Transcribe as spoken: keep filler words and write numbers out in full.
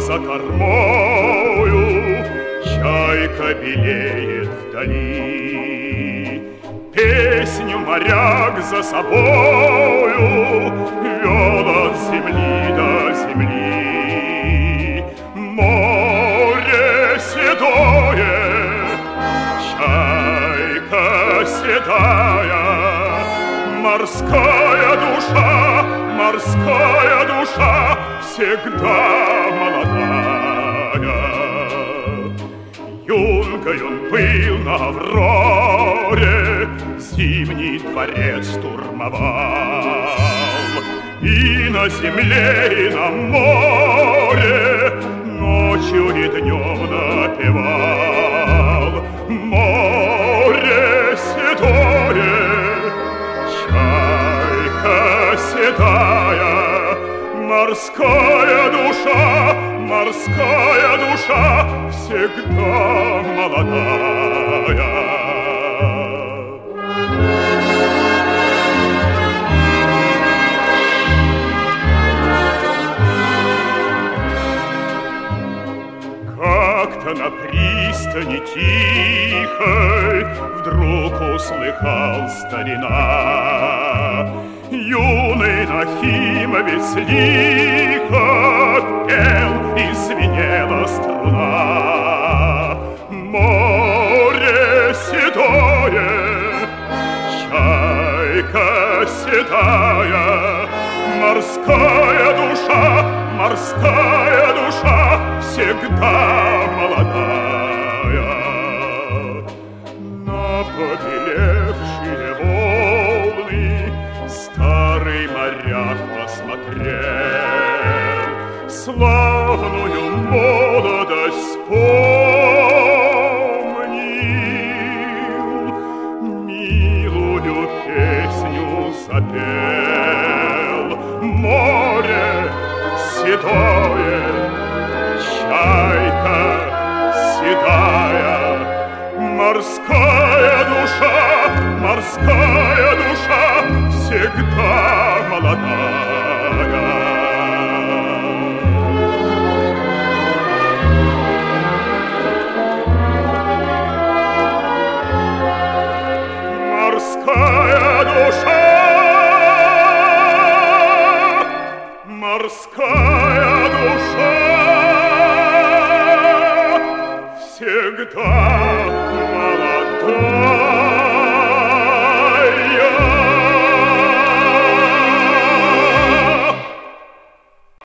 за кормою, чайка белеет вдали. Песню моряк за собою вел от земли до земли. Море седое, чайка седая, морская душа, морская душа всегда молодая. Юнгой он был на Авроре, зимний дворец штурмовал. И на земле, и на море ночью и днем напевал. Море седое, чайка седая, морская душа, морская душа всегда молодая. Как-то на пристани тихой вдруг услыхал старина: юный Нахимовец лихо пел, и звенела струна. Море седое, чайка седая, морская душа, морская душа всегда молодая. На побелевшие волны старый моряк посмотрел, славную молодость вспомнил, милую песню запел. Море седое, чайка седая, морская душа, морская душа всегда молодая. Морская душа, морская душа всегда молодая.